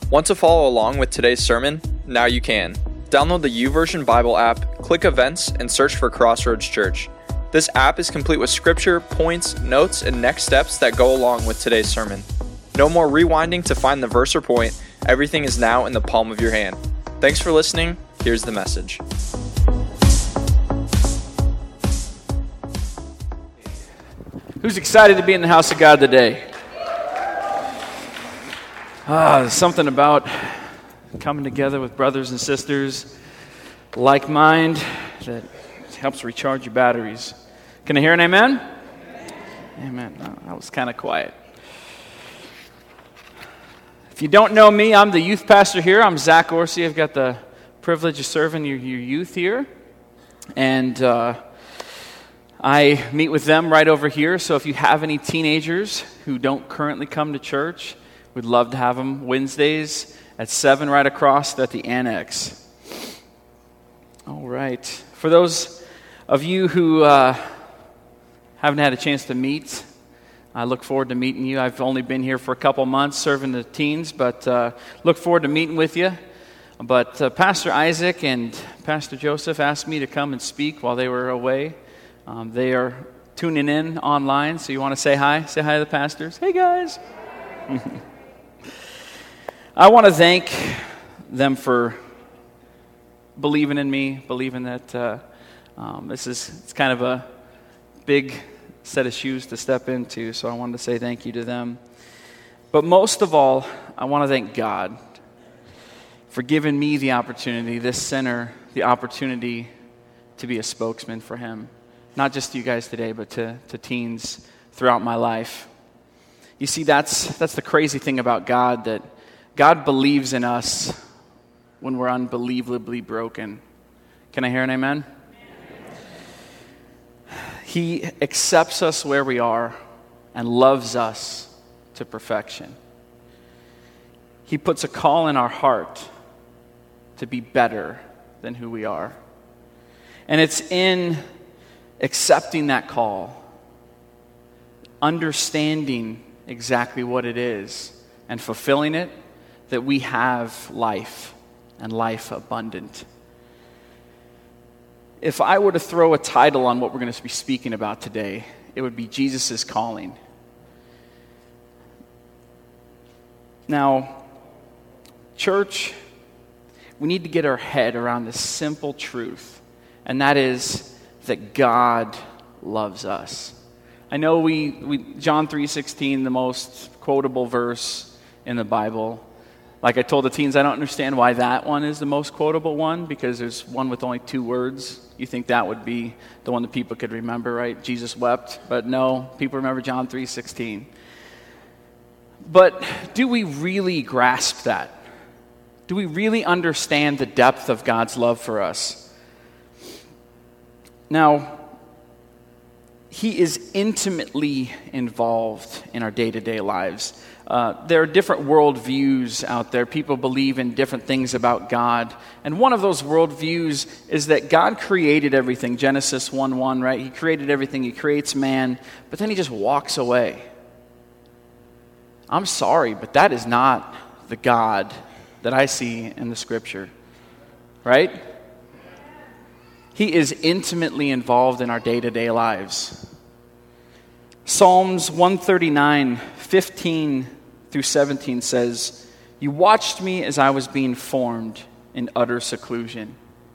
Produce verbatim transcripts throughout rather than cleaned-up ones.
Want to follow along with today's sermon? Now you can. Download the YouVersion Bible app, click Events, and search for Crossroads Church. This app is complete with scripture, points, notes, and next steps that go along with today's sermon. No more rewinding to find the verse or point. Everything is now in the palm of your hand. Thanks for listening. Here's the message. Who's excited to be in the house of God today? Ah, there's something about coming together with brothers and sisters, like mind, that helps recharge your batteries. Can I hear an amen? Amen. Oh, that was kind of quiet. If you don't know me, I'm the youth pastor here. I'm Zach Orsi. I've got the privilege of serving your, your youth here. And uh, I meet with them right over here. So if you have any teenagers who don't currently come to church, we'd love to have them Wednesdays at seven right across at the Annex. All right. For those of you who uh, haven't had a chance to meet, I look forward to meeting you. I've only been here for a couple months serving the teens, but uh, look forward to meeting with you. But uh, Pastor Isaac and Pastor Joseph asked me to come and speak while they were away. Um, they are tuning in online, so you want to say hi? Say hi to the pastors. Hey, guys. I want to thank them for believing in me, believing that uh, um, this is it's kind of a big set of shoes to step into, so I wanted to say thank you to them. But most of all, I want to thank God for giving me the opportunity, this center, the opportunity to be a spokesman for Him. Not just to you guys today, but to, to teens throughout my life. You see, that's that's the crazy thing about God, that God believes in us when we're unbelievably broken. Can I hear an amen? He accepts us where we are and loves us to perfection. He puts a call in our heart to be better than who we are. And it's in accepting that call, understanding exactly what it is, and fulfilling it, that we have life, and life abundant. If I were to throw a title on what we're going to be speaking about today, it would be Jesus' Calling. Now, church, we need to get our head around this simple truth, and that is that God loves us. I know we, we John three sixteen, the most quotable verse in the Bible. Like I told the teens, I don't understand why that one is the most quotable one, because there's one with only two words. You think that would be the one that people could remember, right? Jesus wept. But no, people remember John three sixteen. But do we really grasp that? Do we really understand the depth of God's love for us? Now, He is intimately involved in our day-to-day lives. Uh, there are different worldviews out there. People believe in different things about God. And one of those worldviews is that God created everything. Genesis one one, right? He created everything. He creates man. But then He just walks away. I'm sorry, but that is not the God that I see in the Scripture. Right? He is intimately involved in our day-to-day lives. Psalms one thirty-nine, fifteen through seventeen says, "You watched me as I was being formed in utter seclusion.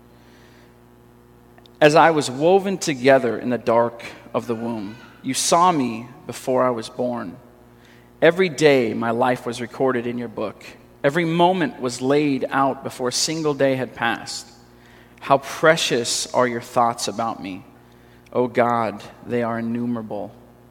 As I was woven together in the dark of the womb, you saw me before I was born. Every day my life was recorded in your book. Every moment was laid out before a single day had passed. How precious are your thoughts about me. O God, they are innumerable."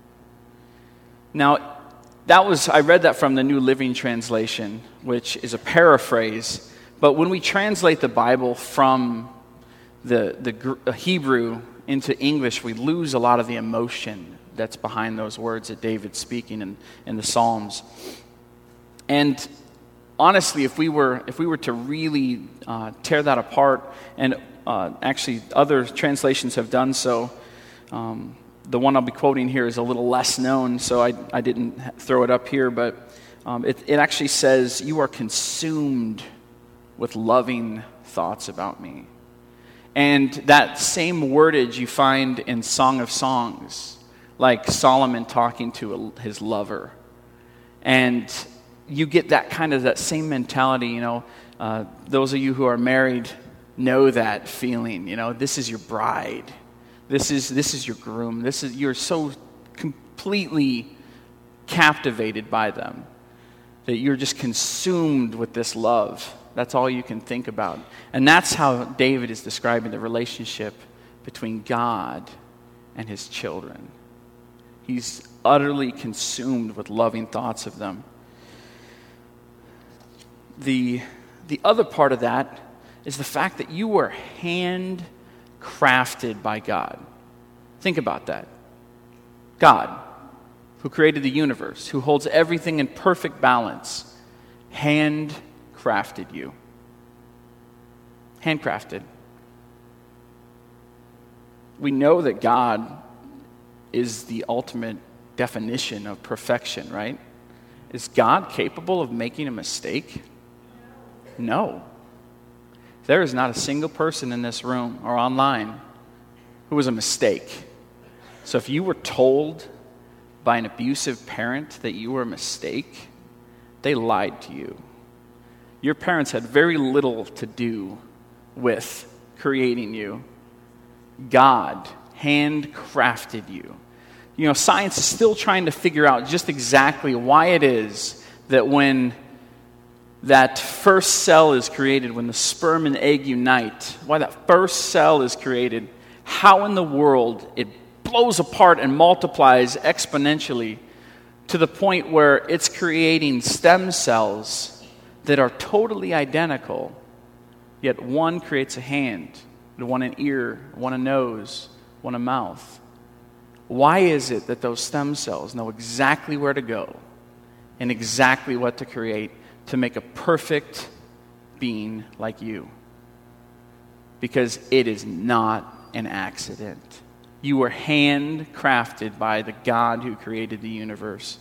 Now, that was I read that from the New Living Translation, which is a paraphrase. But when we translate the Bible from the, the Hebrew into English, we lose a lot of the emotion that's behind those words that David's speaking in, in the Psalms. And honestly, if we were if we were to really uh, tear that apart, and uh, actually other translations have done so, um, the one I'll be quoting here is a little less known, so I, I didn't throw it up here, but Um, it, it actually says, you are consumed with loving thoughts about me. And that same wordage you find in Song of Songs, like Solomon talking to a, his lover. And you get that kind of, that same mentality, you know. Uh, those of you who are married know that feeling, you know. This is your bride. This is this is your groom. This is, you're so completely captivated by them that you're just consumed with this love. That's all you can think about. And that's how David is describing the relationship between God and his children. He's utterly consumed with loving thoughts of them. The, the other part of that is the fact that you were handcrafted by God. Think about that. God, who created the universe, who holds everything in perfect balance, handcrafted you. Handcrafted. We know that God is the ultimate definition of perfection, right? Is God capable of making a mistake? No. There is not a single person in this room or online who was a mistake. So if you were told by an abusive parent that you were a mistake, they lied to you. Your parents had very little to do with creating you. God handcrafted you. You know, science is still trying to figure out just exactly why it is that when that first cell is created, when the sperm and egg unite, why that first cell is created, how in the world it blows apart and multiplies exponentially to the point where it's creating stem cells that are totally identical, yet one creates a hand, one an ear, one a nose, one a mouth. Why is it that those stem cells know exactly where to go and exactly what to create to make a perfect being like you? Because it is not an accident. You were handcrafted by the God who created the universe.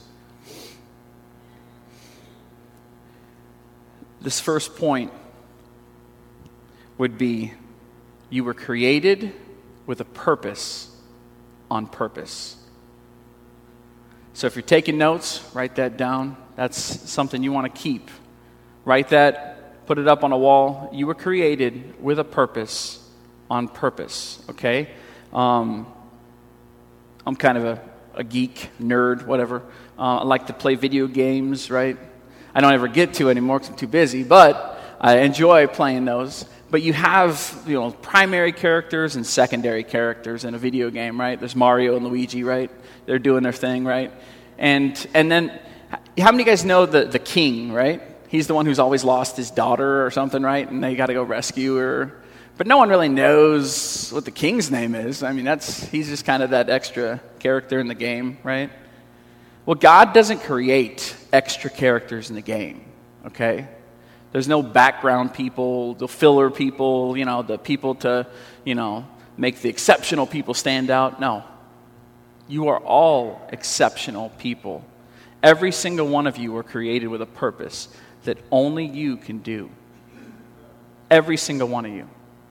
This first point would be, you were created with a purpose on purpose. So if you're taking notes, write that down. That's something you want to keep. Write that, put it up on a wall. You were created with a purpose on purpose, okay? Um, I'm kind of a, a geek, nerd, whatever. Uh, I like to play video games, right? I don't ever get to anymore because I'm too busy, but I enjoy playing those. But you have, you know, primary characters and secondary characters in a video game, right? There's Mario and Luigi, right? They're doing their thing, right? And and then, how many of you guys know the, the king, right? He's the one who's always lost his daughter or something, right? And they got to go rescue her. But no one really knows what the king's name is. I mean, that's he's just kind of that extra character in the game, right? Well, God doesn't create extra characters in the game, okay? There's no background people, the filler people, you know, the people to, you know, make the exceptional people stand out. No. You are all exceptional people. Every single one of you were created with a purpose that only you can do. Every single one of you.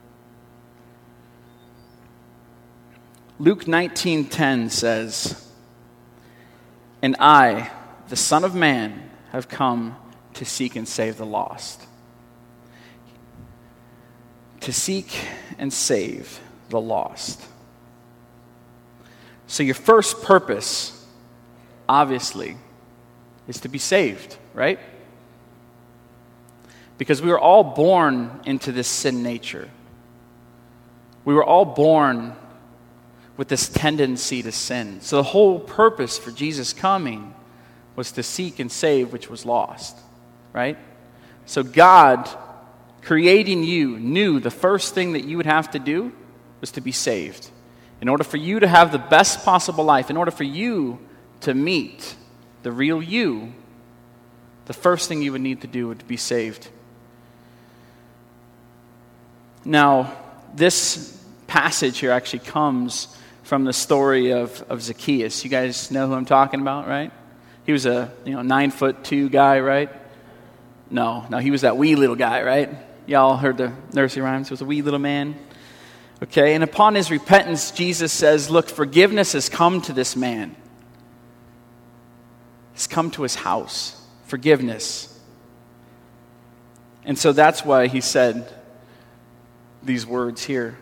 Luke nineteen ten says, "And I, the Son of Man, have come to seek and save the lost." To seek and save the lost. So your first purpose, obviously, is to be saved, right? Because we were all born into this sin nature. We were all born with this tendency to sin. So the whole purpose for Jesus coming was to seek and save which was lost, right? So God, creating you, knew the first thing that you would have to do was to be saved. In order for you to have the best possible life, in order for you to meet the real you, the first thing you would need to do would be saved. Now, this passage here actually comes from the story of, of Zacchaeus. You guys know who I'm talking about, right? He was a you know nine foot two guy, right? No, no, he was that wee little guy, right? Y'all heard the nursery rhymes. He was a wee little man. Okay, and upon his repentance, Jesus says, look, forgiveness has come to this man. It's come to his house. Forgiveness. And so that's why he said these words here.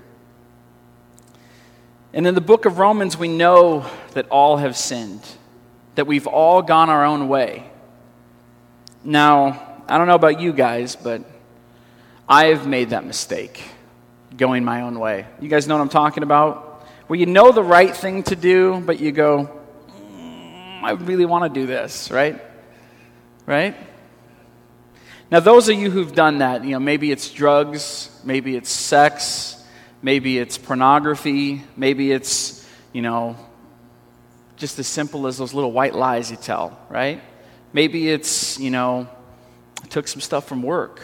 And in the book of Romans, we know that all have sinned, that we've all gone our own way. Now, I don't know about you guys, but I've made that mistake, going my own way. You guys know what I'm talking about? Where you know the right thing to do, but you go, mm, I really want to do this, right? Right? Now, those of you who've done that, you know, maybe it's drugs, maybe it's sex, maybe it's pornography, maybe it's, you know, just as simple as those little white lies you tell, right? Maybe it's, you know, I took some stuff from work.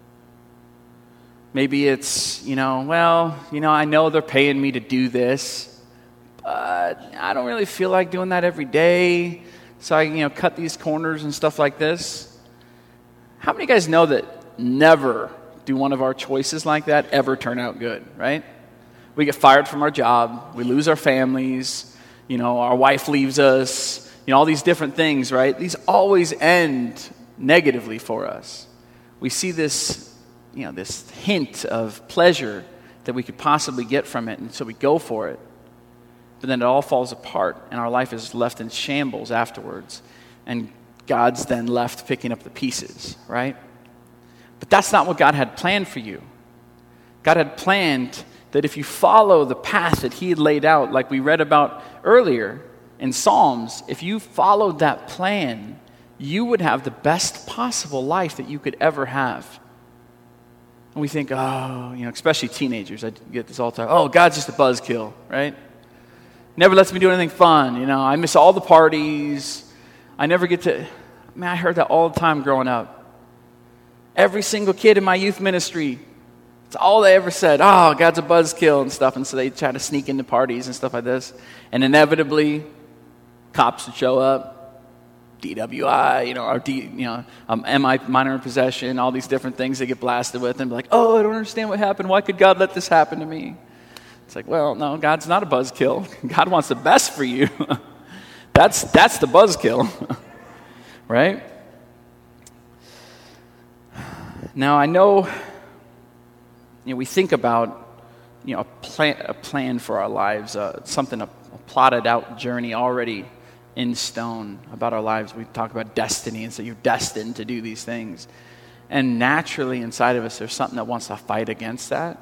Maybe it's, you know, well, you know, I know they're paying me to do this, but I don't really feel like doing that every day, so I, you know, cut these corners and stuff like this. How many of you guys know that never do one of our choices like that ever turn out good, right? We get fired from our job, we lose our families, you know, our wife leaves us, you know, all these different things, right? These always end negatively for us. We see this, you know, this hint of pleasure that we could possibly get from it, and so we go for it. But then it all falls apart, and our life is left in shambles afterwards. And God's then left picking up the pieces, right? But that's not what God had planned for you. God had planned that if you follow the path that he had laid out, like we read about earlier in Psalms, if you followed that plan, you would have the best possible life that you could ever have. And we think, oh, you know, especially teenagers, I get this all the time, oh, God's just a buzzkill, right? Never lets me do anything fun, you know, I miss all the parties, I never get to, man, I heard that all the time growing up. Every single kid in my youth ministry, it's all they ever said, oh, God's a buzzkill and stuff, and so they try to sneak into parties and stuff like this, and inevitably, cops would show up, D W I, you know, or D, you know, um, M I, minor in possession, all these different things they get blasted with, and be like, oh, I don't understand what happened, why could God let this happen to me? It's like, well, no, God's not a buzzkill. God wants the best for you. that's that's the buzzkill, right? Now, I know, you know, we think about, you know, a plan, a plan for our lives, uh, something, a, a plotted out journey already in stone about our lives. We talk about destiny, and so you're destined to do these things. And naturally inside of us, there's something that wants to fight against that.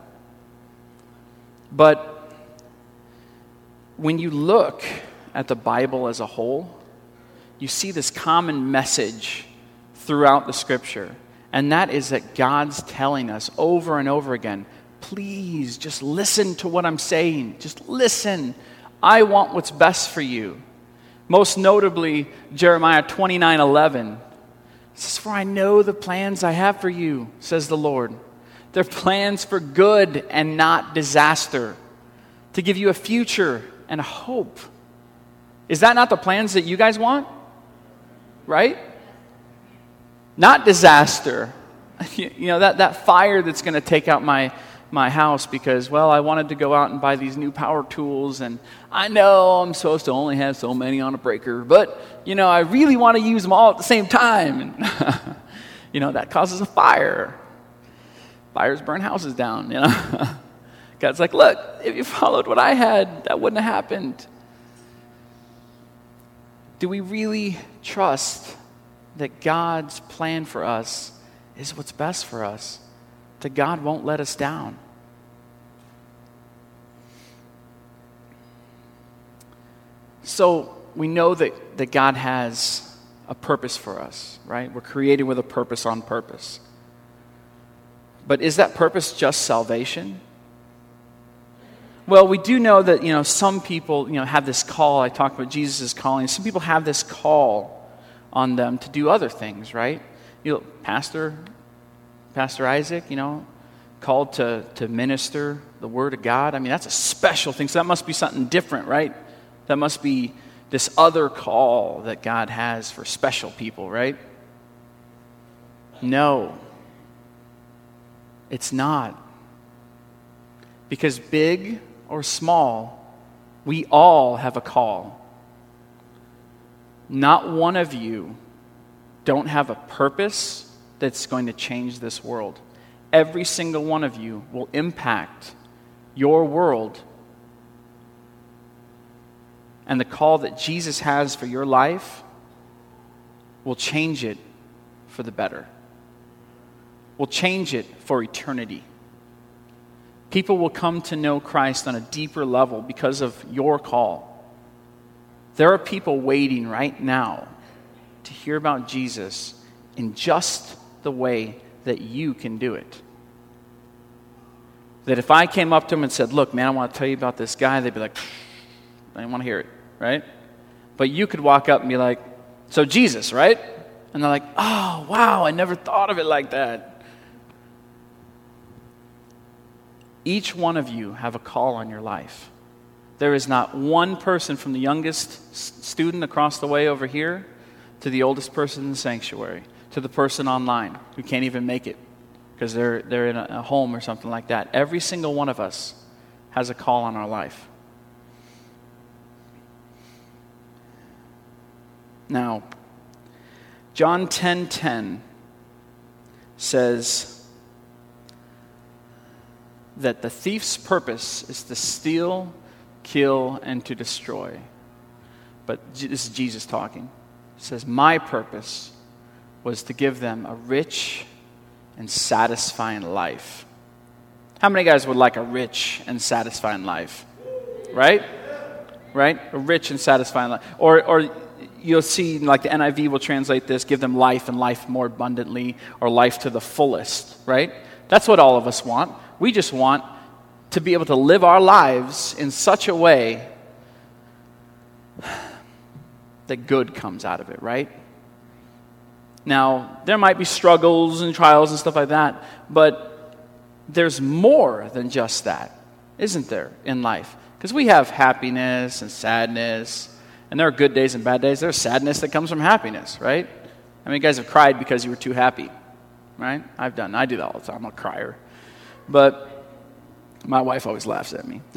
But when you look at the Bible as a whole, you see this common message throughout the Scripture. And that is that God's telling us over and over again, please just listen to what I'm saying. Just listen. I want what's best for you. Most notably, Jeremiah twenty-nine eleven. It says, for I know the plans I have for you, says the Lord. They're plans for good and not disaster, to give you a future and a hope. Is that not the plans that you guys want? Right? Not disaster. You know, that, that fire that's going to take out my, my house because, well, I wanted to go out and buy these new power tools, and I know I'm supposed to only have so many on a breaker, but, you know, I really want to use them all at the same time. And, you know, that causes a fire. Fires burn houses down, you know. God's like, look, if you followed what I had, that wouldn't have happened. Do we really trust that God's plan for us is what's best for us? That God won't let us down? So we know that, that God has a purpose for us, right? We're created with a purpose on purpose. But is that purpose just salvation? Well, we do know that, you know, some people, you know, have this call. I talked about Jesus' calling. Some people have this call on them to do other things, right? You know, Pastor, Pastor Isaac, you know, called to, to minister the Word of God. I mean, that's a special thing. So that must be something different, right? That must be this other call that God has for special people, right? No, it's not. Because big or small, we all have a call. Not one of you don't have a purpose that's going to change this world. Every single one of you will impact your world. And the call that Jesus has for your life will change it for the better. Will change it for eternity. People will come to know Christ on a deeper level because of your call. There are people waiting right now to hear about Jesus in just the way that you can do it. That if I came up to them and said, look, man, I want to tell you about this guy, they'd be like, I don't want to hear it, right? But you could walk up and be like, so Jesus, right? And they're like, oh, wow, I never thought of it like that. Each one of you have a call on your life. There is not one person from the youngest student across the way over here to the oldest person in the sanctuary, to the person online who can't even make it because they're, they're in a, a home or something like that. Every single one of us has a call on our life. Now, John ten ten says that the thief's purpose is to steal, kill, and to destroy. But this is Jesus talking. He says, my purpose was to give them a rich and satisfying life. How many guys would like a rich and satisfying life? Right? Right? A rich and satisfying life. Or, or you'll see, like the N I V will translate this, give them life and life more abundantly, or life to the fullest, right? That's what all of us want. We just want to be able to live our lives in such a way that good comes out of it, right? Now, there might be struggles and trials and stuff like that, but there's more than just that, isn't there, in life? Because we have happiness and sadness, and there are good days and bad days. There's sadness that comes from happiness, right? I mean, you guys have cried because you were too happy, right? I've done. I do that all the time. I'm a crier. But my wife always laughs at me.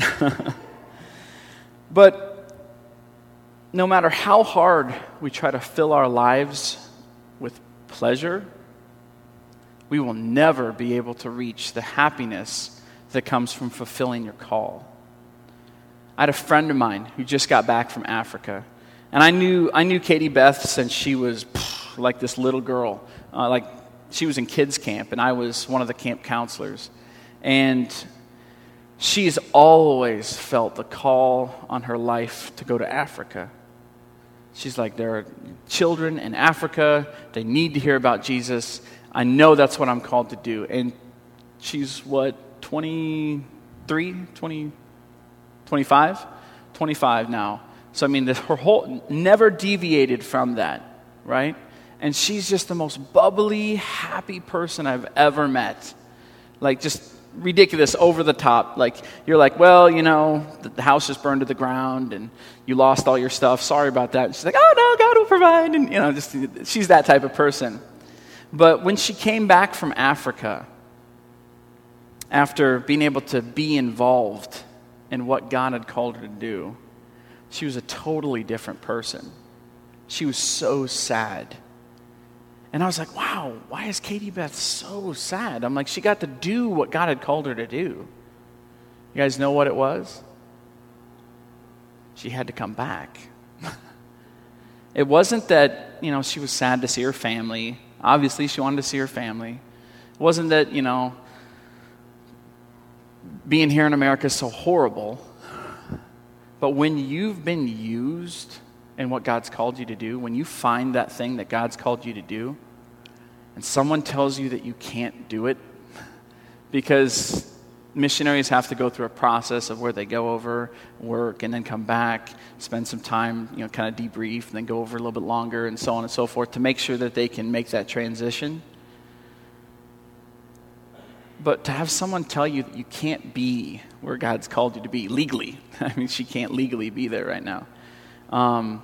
But no matter how hard we try to fill our lives with pleasure, we will never be able to reach the happiness that comes from fulfilling your call. I had a friend of mine who just got back from Africa. And I knew I knew Katie Beth since she was pff, like this little girl. Uh, like she was in kids camp, and I was one of the camp counselors. And she's always felt the call on her life to go to Africa. She's like, there are children in Africa. They need to hear about Jesus. I know that's what I'm called to do. And she's, what, twenty-three, twenty, twenty-five? twenty-five now. So, I mean, the, her whole, never deviated from that, right? And she's just the most bubbly, happy person I've ever met. Like, just ridiculous, over the top. Like, you're like, well, you know, the, the house just burned to the ground and you lost all your stuff. Sorry about that. And she's like, oh, no, God will provide. And, you know, just she's that type of person. But when she came back from Africa, after being able to be involved in what God had called her to do, she was a totally different person. She was so sad. And I was like, wow, why is Katie Beth so sad? I'm like, she got to do what God had called her to do. You guys know what it was? She had to come back. It wasn't that, you know, she was sad to see her family. Obviously, she wanted to see her family. It wasn't that, you know, being here in America is so horrible. But when you've been used in what God's called you to do, when you find that thing that God's called you to do, and someone tells you that you can't do it, because missionaries have to go through a process of where they go over, work, and then come back, spend some time, you know, kind of debrief, and then go over a little bit longer, and so on and so forth, to make sure that they can make that transition. But to have someone tell you that you can't be where God's called you to be legally, I mean, she can't legally be there right now. Um,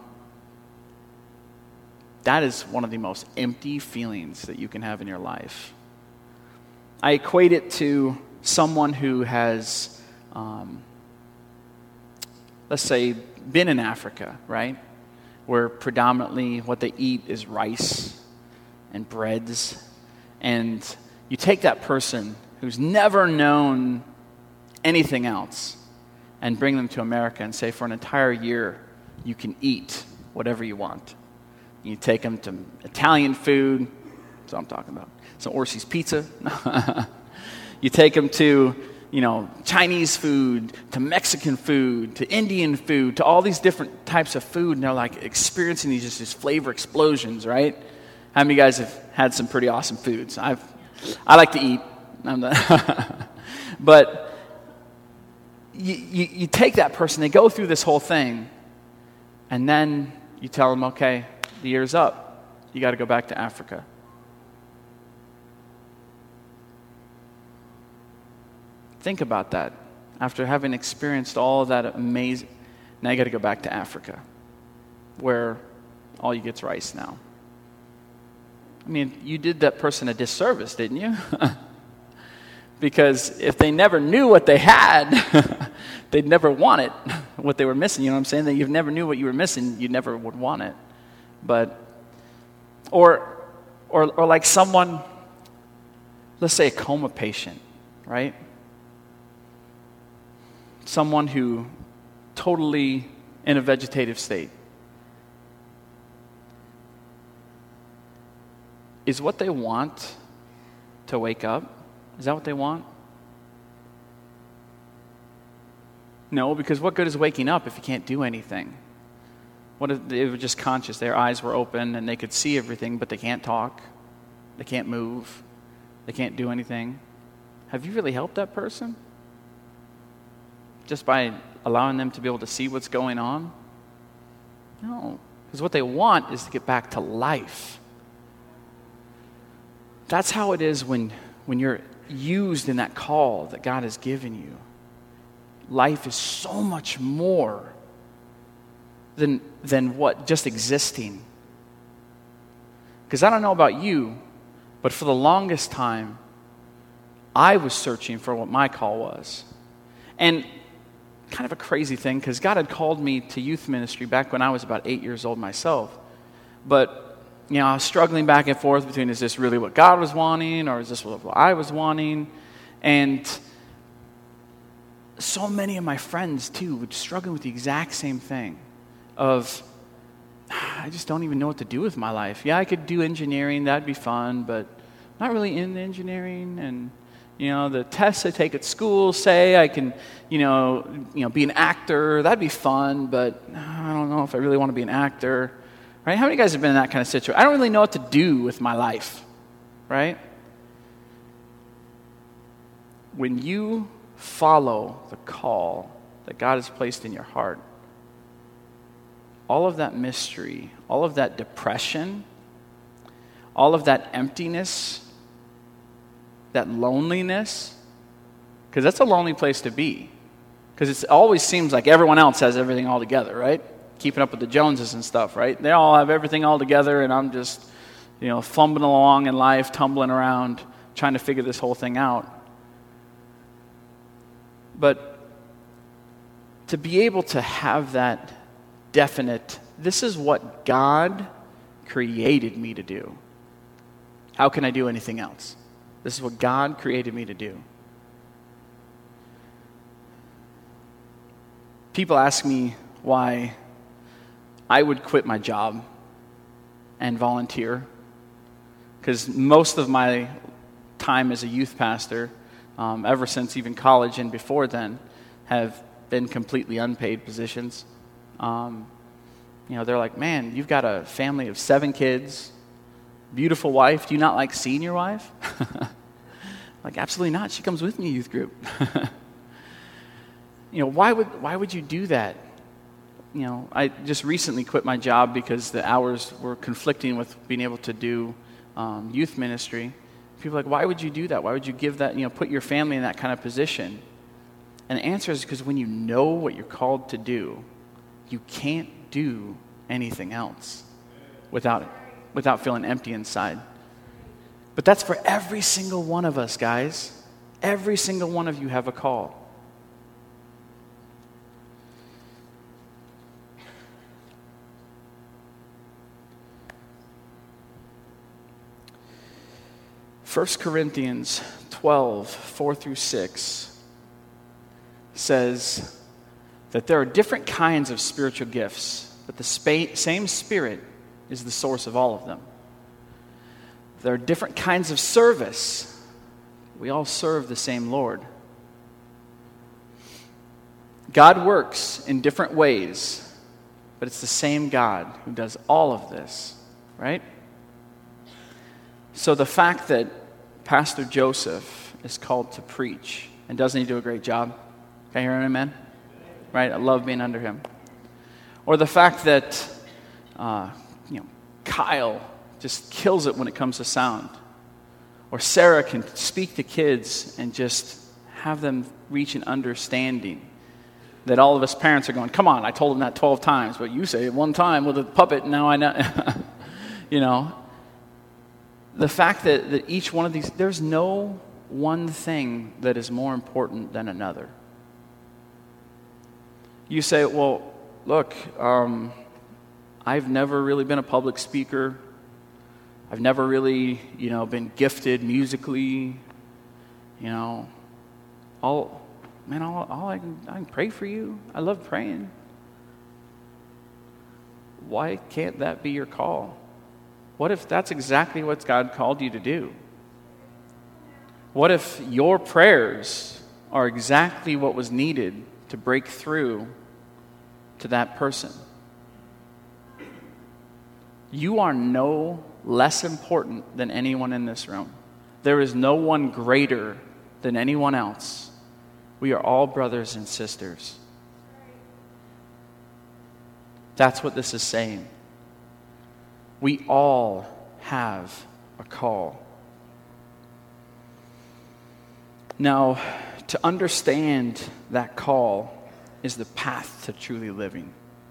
that is one of the most empty feelings that you can have in your life. I equate it to someone who has, um, let's say, been in Africa, right? Where predominantly what they eat is rice and breads. And you take that person who's never known anything else and bring them to America and say, for an entire year, you can eat whatever you want. You take them to Italian food, that's what I'm talking about, some Orsi's pizza. You take them to, you know, Chinese food, to Mexican food, to Indian food, to all these different types of food, and they're like experiencing these just these flavor explosions, right? How many of you guys have had some pretty awesome foods? I've, I like to eat, I'm not but you, you, you take that person, they go through this whole thing, and then you tell them, okay, the year's up, you got to go back to Africa. Think about that. After having experienced all of that amazing, now you got to go back to Africa, where all you get's rice now. I mean, you did that person a disservice, didn't you? Because if they never knew what they had, they'd never want it, what they were missing. You know what I'm saying? That you never knew what you were missing, you never would want it. But, or, or, or like someone, let's say a coma patient, right? Someone who totally in a vegetative state. Is what they want to wake up? Is that what they want? No, because what good is waking up if you can't do anything? What if they were just conscious? Their eyes were open and they could see everything, but they can't talk. They can't move. They can't do anything. Have you really helped that person? Just by allowing them to be able to see what's going on? No, because what they want is to get back to life. That's how it is when, when you're used in that call that God has given you. Life is so much more than, than what just existing. Because I don't know about you, but for the longest time, I was searching for what my call was. And kind of a crazy thing, because God had called me to youth ministry back when I was about eight years old myself. But you know, I was struggling back and forth between, is this really what God was wanting, or is this what I was wanting? And so many of my friends, too, would struggle with the exact same thing of, I just don't even know what to do with my life. Yeah, I could do engineering, that'd be fun, but I'm not really into engineering. And, you know, the tests I take at school say I can, you know, you know, be an actor, that'd be fun, but I don't know if I really want to be an actor. Right? How many of you guys have been in that kind of situation? I don't really know what to do with my life, right? When you follow the call that God has placed in your heart, all of that mystery, all of that depression, all of that emptiness, that loneliness, because that's a lonely place to be, because it always seems like everyone else has everything all together, right? Keeping up with the Joneses and stuff, right? They all have everything all together, and I'm just, you know, fumbling along in life, tumbling around, trying to figure this whole thing out. But to be able to have that definite, this is what God created me to do. How can I do anything else? This is what God created me to do. People ask me why I would quit my job and volunteer, because most of my time as a youth pastor, um, ever since even college and before then, have been completely unpaid positions. Um, you know, they're like, man, you've got a family of seven kids, beautiful wife. Do you not like seeing your wife? Like, absolutely not. She comes with me, youth group. You know, why would why would you do that? You know, I just recently quit my job because the hours were conflicting with being able to do um, youth ministry. People are like, why would you do that? Why would you give that, you know, put your family in that kind of position? And the answer is because when you know what you're called to do, you can't do anything else without, without feeling empty inside. But that's for every single one of us, guys. Every single one of you have a call. First Corinthians twelve, four through six says that there are different kinds of spiritual gifts, but the spa- same Spirit is the source of all of them. There are different kinds of service. We all serve the same Lord. God works in different ways, but it's the same God who does all of this, right? So the fact that Pastor Joseph is called to preach, and doesn't he do a great job? Can you hear an amen? Right? I love being under him. Or the fact that uh, you know, Kyle just kills it when it comes to sound. Or Sarah can speak to kids and just have them reach an understanding that all of us parents are going, come on, I told them that twelve times, but you say it one time with a puppet, and now I know. You know, the fact that, that each one of these, there's no one thing that is more important than another. You say, well, look, um, I've never really been a public speaker. I've never really, you know, been gifted musically. You know, all, man, all, all I can, I can pray for you. I love praying. Why can't that be your call? What if that's exactly what God called you to do? What if your prayers are exactly what was needed to break through to that person? You are no less important than anyone in this room. There is no one greater than anyone else. We are all brothers and sisters. That's what this is saying. We all have a call. Now, to understand that call is the path to truly living.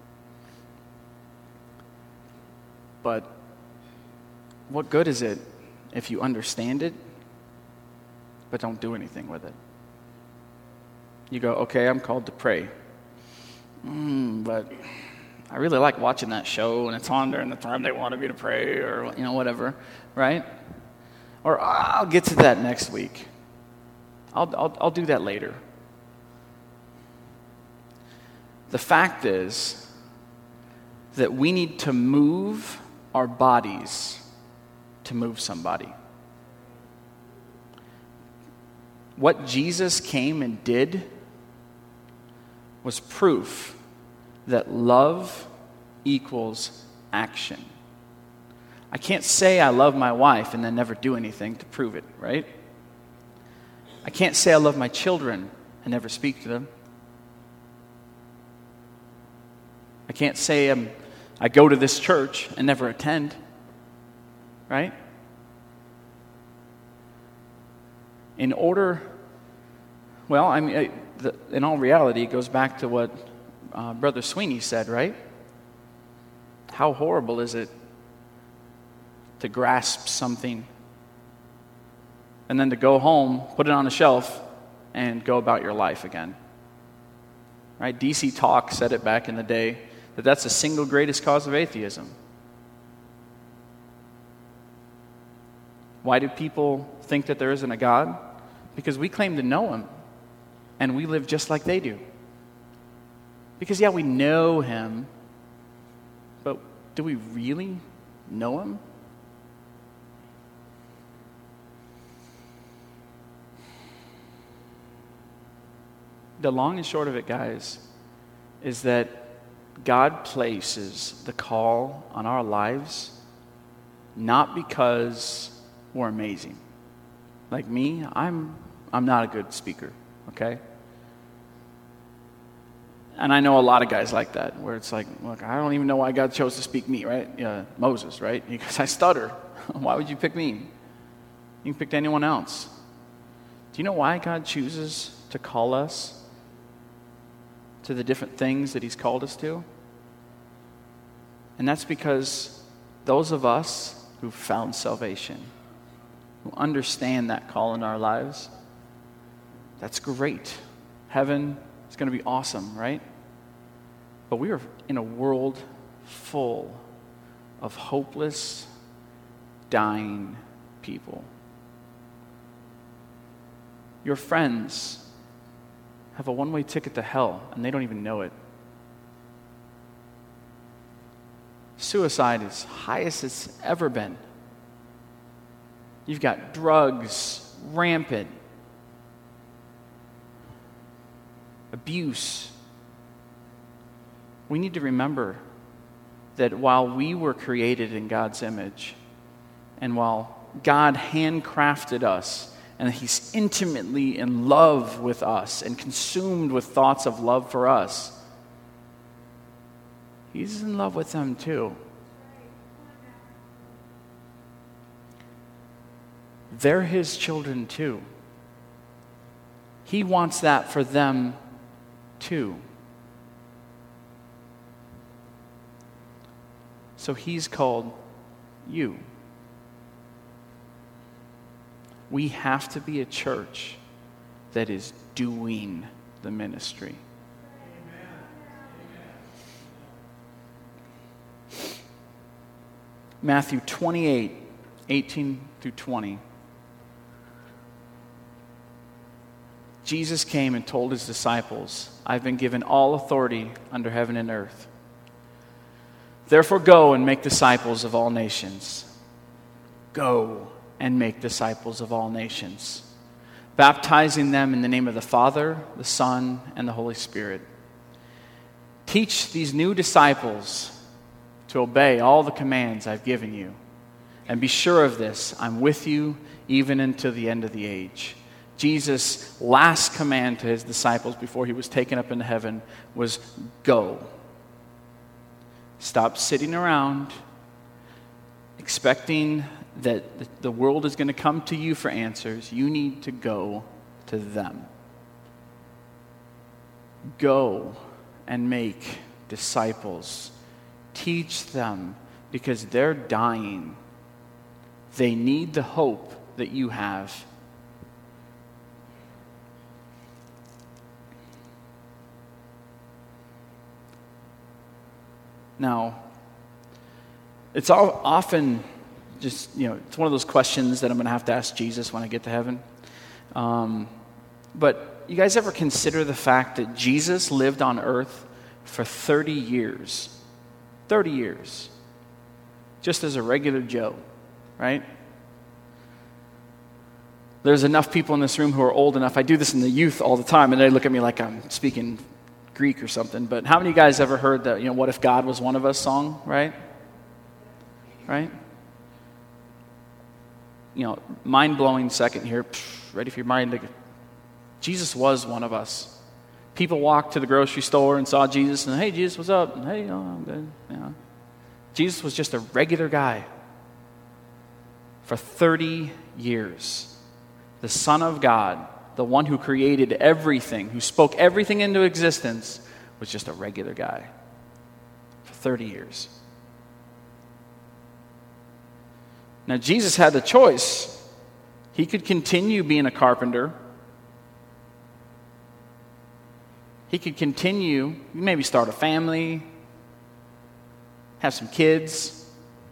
But what good is it if you understand it, but don't do anything with it? You go, okay, I'm called to pray. Mm, but I really like watching that show, and it's on during the time they wanted me to pray, or you know, whatever, right? Or I'll get to that next week. I'll, I'll, I'll do that later. The fact is that we need to move our bodies to move somebody. What Jesus came and did was proof that love equals action. I can't say I love my wife and then never do anything to prove it, right? I can't say I love my children and never speak to them. I can't say I'm, I go to this church and never attend, right? In order, well, I mean, I, the, in all reality, it goes back to what uh, Brother Sweeney said, right? How horrible is it to grasp something and then to go home, put it on a shelf, and go about your life again? Right? D C Talk said it back in the day, that that's the single greatest cause of atheism. Why do people think that there isn't a God? Because we claim to know Him, and we live just like they do. Because, yeah, we know Him, but do we really know Him? The long and short of it, guys, is that God places the call on our lives not because we're amazing. Like me, I'm I'm not a good speaker, okay? And I know a lot of guys like that, where it's like, look, I don't even know why God chose to speak me, right? Yeah, Moses, right? Because I stutter. Why would you pick me? You can pick anyone else. Do you know why God chooses to call us to the different things that He's called us to? And that's because those of us who found salvation, who understand that call in our lives, that's great. Heaven is going to be awesome, right? But we are in a world full of hopeless, dying people. Your friends have a one-way ticket to hell, and they don't even know it. Suicide is highest it's ever been. You've got drugs rampant, abuse. We need to remember that while we were created in God's image, and while God handcrafted us, and He's intimately in love with us and consumed with thoughts of love for us, He's in love with them too. They're His children too. He wants that for them too. So He's called you. We have to be a church that is doing the ministry. Amen. Matthew twenty-eight, eighteen through twenty. Jesus came and told His disciples, I've been given all authority under heaven and earth. Therefore go and make disciples of all nations. Go and make disciples of all nations, baptizing them in the name of the Father, the Son, and the Holy Spirit. Teach these new disciples to obey all the commands I've given you. And be sure of this, I'm with you even until the end of the age. Jesus' last command to His disciples before He was taken up into heaven was go. Stop sitting around expecting that the world is going to come to you for answers. You need to go to them. Go and make disciples. Teach them because they're dying. They need the hope that you have. Now, it's all often just, you know, it's one of those questions that I'm going to have to ask Jesus when I get to heaven. Um, but you guys ever consider the fact that Jesus lived on earth for thirty years? thirty years. Just as a regular Joe, right? There's enough people in this room who are old enough. I do this in the youth all the time, and they look at me like I'm speaking Greek or something. But how many of you guys ever heard that, you know, What If God Was One of Us song, right? Right? You know, mind-blowing second here. Ready for your mind to... Jesus was one of us. People walked to the grocery store and saw Jesus and, hey, Jesus, what's up? And, hey, oh, I'm good. You know. Jesus was just a regular guy for thirty years. The Son of God, the one who created everything, who spoke everything into existence, was just a regular guy for thirty years. Now, Jesus had the choice. He could continue being a carpenter. He could continue, maybe start a family, have some kids.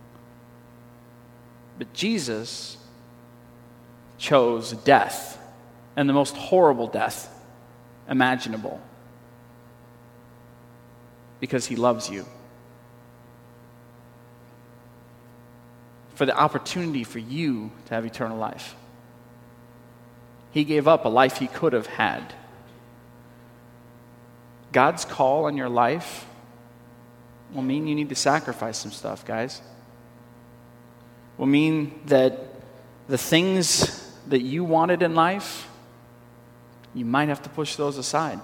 But Jesus chose death, and the most horrible death imaginable, because He loves you. For the opportunity for you to have eternal life. He gave up a life He could have had. God's call on your life will mean you need to sacrifice some stuff, guys. Will mean that the things that you wanted in life, you might have to push those aside.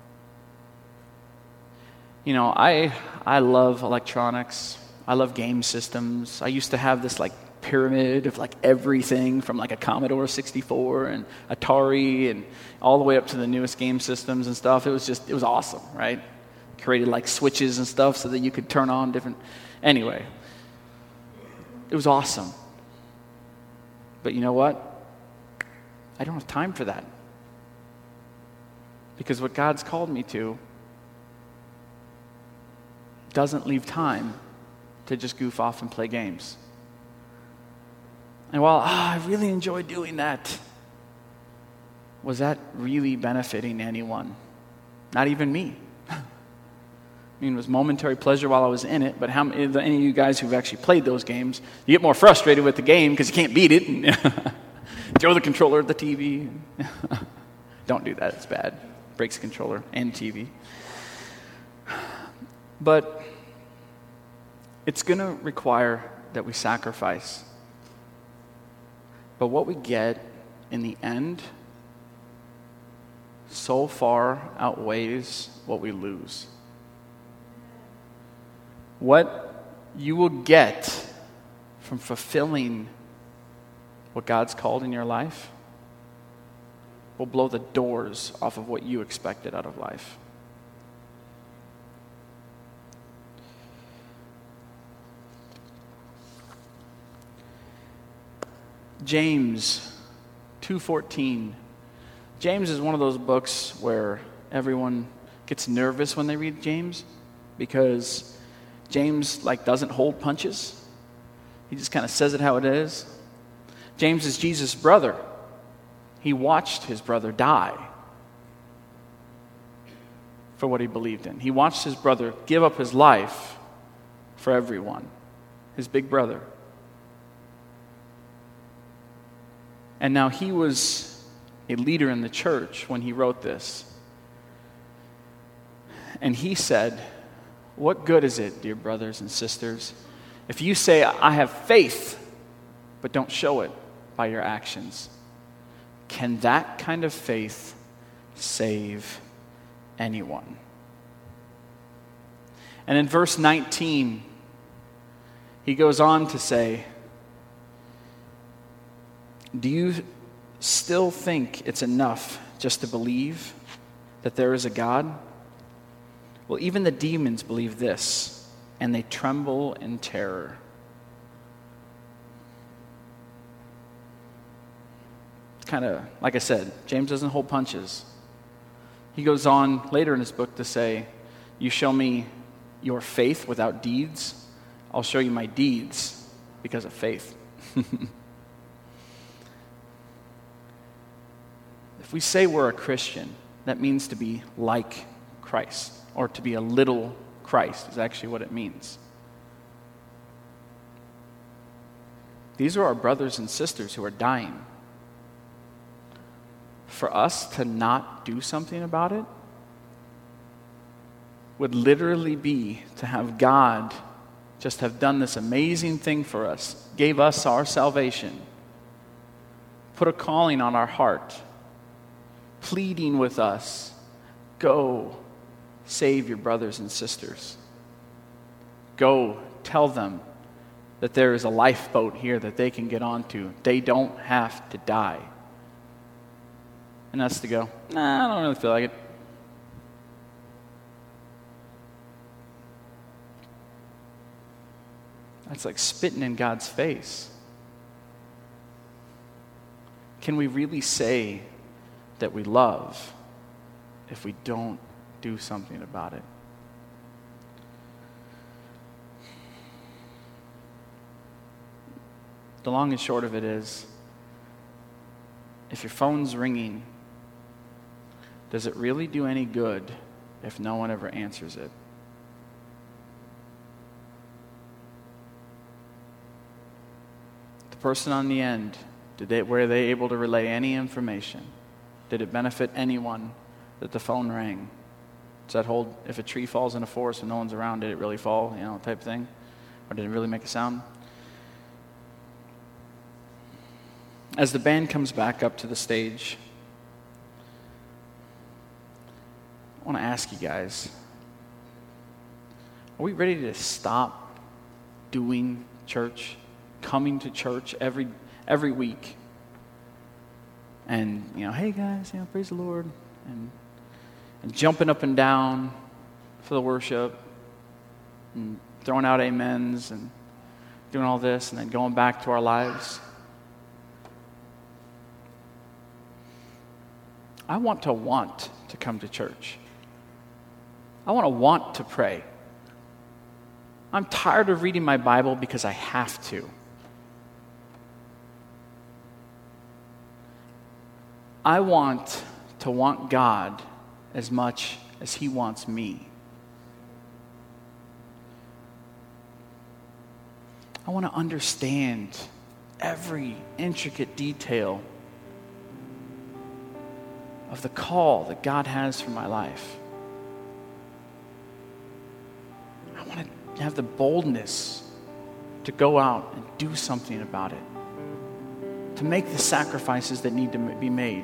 You know, I I love electronics. I love game systems. I used to have this like pyramid of like everything from like a Commodore sixty-four and Atari and all the way up to the newest game systems and stuff. It was just, it was awesome, right? created like switches and stuff so that you could turn on different. Anyway, it was awesome. But you know what? I don't have time for that. Because what God's called me to doesn't leave time to just goof off and play games. And while oh, I really enjoyed doing that, was that really benefiting anyone? Not even me. I mean, it was momentary pleasure while I was in it, but how many, any of you guys who've actually played those games, you get more frustrated with the game because you can't beat it, and throw the controller at the T V. Don't do that, it's bad. Breaks the controller and T V. But it's going to require that we sacrifice. But what we get in the end so far outweighs what we lose. What you will get from fulfilling what God's called in your life will blow the doors off of what you expected out of life. James two fourteen. James is one of those books where everyone gets nervous when they read James because James like doesn't hold punches. He just kind of says it how it is. James is Jesus' brother. He watched his brother die for what he believed in. He watched his brother give up his life for everyone, his big brother. And now he was a leader in the church when he wrote this. And he said, "What good is it, dear brothers and sisters, if you say, 'I have faith,' but don't show it by your actions? Can that kind of faith save anyone?" And in verse nineteen, he goes on to say, "Do you still think it's enough just to believe that there is a God? Well, even the demons believe this, and they tremble in terror." It's kind of, like I said, James doesn't hold punches. He goes on later in his book to say, "You show me your faith without deeds, I'll show you my deeds because of faith." If we say we're a Christian, that means to be like Christ, or to be a little Christ is actually what it means. These are our brothers and sisters who are dying. For us to not do something about it would literally be to have God just have done this amazing thing for us, gave us our salvation, put a calling on our heart, pleading with us, "Go save your brothers and sisters. Go tell them that there is a lifeboat here that they can get onto. They don't have to die." And us to go, "Nah, I don't really feel like it." That's like spitting in God's face. Can we really say that we love if we don't do something about it? The long and short of it is, if your phone's ringing, does it really do any good if no one ever answers it? The person on the end, did they, were they able to relay any information? Did it benefit anyone that the phone rang? Does that hold, if a tree falls in a forest and no one's around, did it really fall, you know, type thing? Or did it really make a sound? As the band comes back up to the stage, I want to ask you guys, are we ready to stop doing church, coming to church every every week? And, you know, hey guys, you know, praise the Lord, and, and jumping up and down, for the worship and throwing out amens and doing all this and then going back to our lives. I want to want to come to church. I want to want to pray. I'm tired of reading my Bible because I have to. I want to want God as much as He wants me. I want to understand every intricate detail of the call that God has for my life. I want to have the boldness to go out and do something about it, to make the sacrifices that need to be made,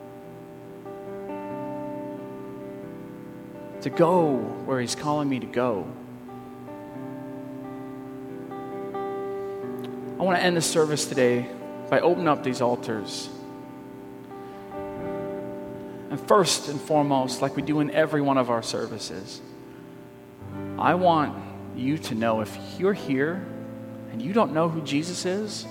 to go where He's calling me to go. I want to end the service today by opening up these altars. And first and foremost, like we do in every one of our services, I want you to know if you're here and you don't know who Jesus is,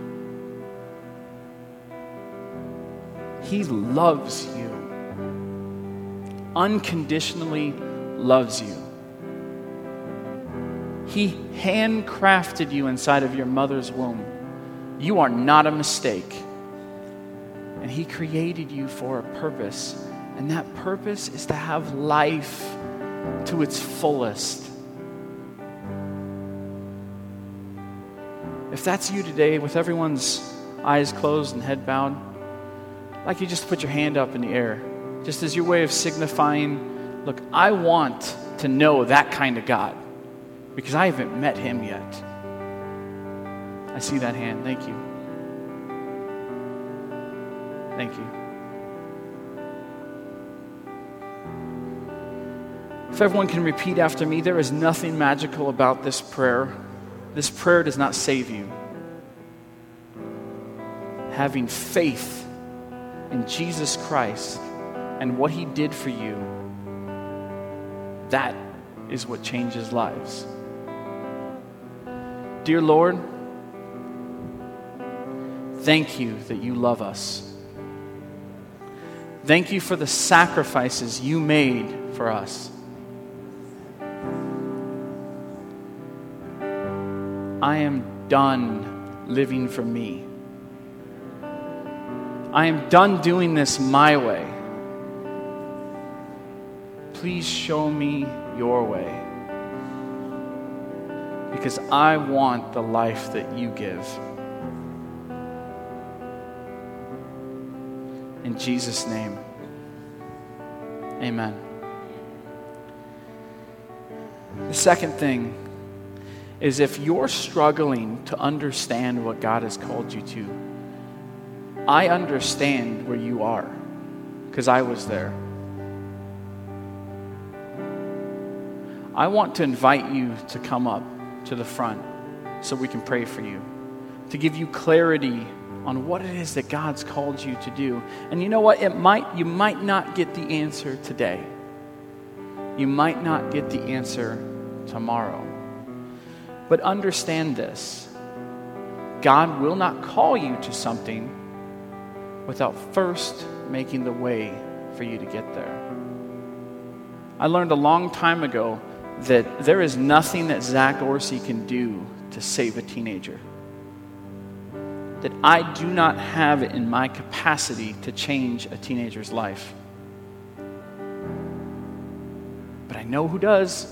He loves you, unconditionally loves you. He handcrafted you inside of your mother's womb. You are not a mistake. And He created you for a purpose. And that purpose is to have life to its fullest. If that's you today, with everyone's eyes closed and head bowed, I'd like you just to put your hand up in the air, just as your way of signifying, look, I want to know that kind of God, because I haven't met Him yet. I see that hand. Thank you. Thank you. If everyone can repeat after me, there is nothing magical about this prayer. This prayer does not save you. Having faith in Jesus Christ and what He did for you, that is what changes lives. Dear Lord, thank you that you love us. Thank you for the sacrifices you made for us. I am done living for me. I am done doing this my way. Please show me your way, because I want the life that you give. In Jesus' name, amen. The second thing is, if you're struggling to understand what God has called you to, I understand where you are, because I was there. I want to invite you to come up to the front so we can pray for you, to give you clarity on what it is that God's called you to do. And you know what? It might you might not get the answer today. You might not get the answer tomorrow. But understand this. God will not call you to something without first making the way for you to get there. I learned a long time ago that there is nothing that Zach Orsey can do to save a teenager. That I do not have it in my capacity to change a teenager's life. But I know who does.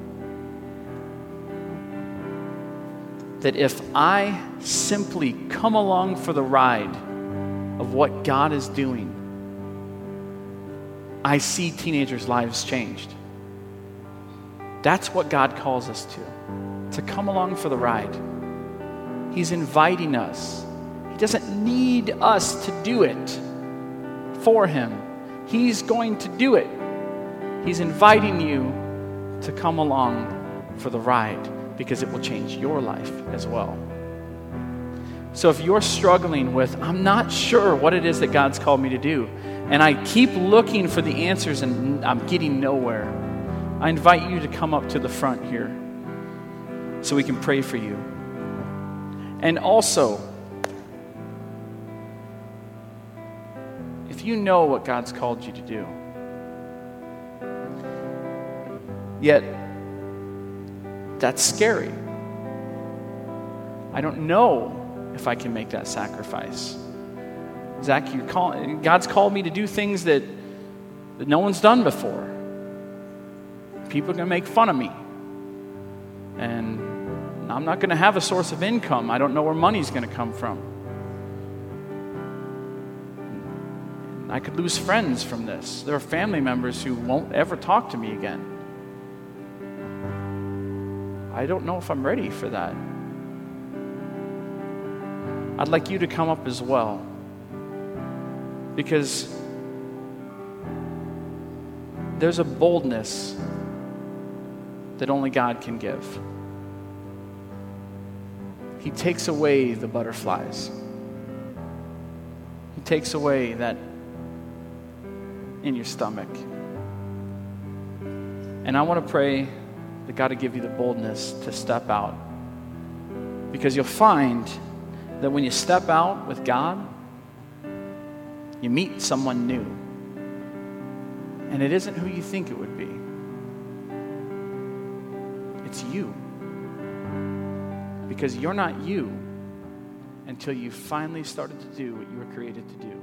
That if I simply come along for the ride of what God is doing, I see teenagers' lives changed. That's what God calls us to, to come along for the ride. He's inviting us. He doesn't need us to do it for Him. He's going to do it. He's inviting you to come along for the ride, because it will change your life as well. So if you're struggling with, I'm not sure what it is that God's called me to do, and I keep looking for the answers and I'm getting nowhere, I invite you to come up to the front here so we can pray for you. And also, if you know what God's called you to do, yet that's scary. I don't know if I can make that sacrifice. Zach, you're call, God's called me to do things that, that no one's done before. People are going to make fun of me. And I'm not going to have a source of income. I don't know where money's going to come from. I could lose friends from this. There are family members who won't ever talk to me again. I don't know if I'm ready for that. I'd like you to come up as well, because there's a boldness that only God can give. He takes away the butterflies. He takes away that in your stomach. And I want to pray that God will give you the boldness to step out, because you'll find that when you step out with God, you meet someone new. And it isn't who you think it would be. It's you. Because you're not you until you finally started to do what you were created to do.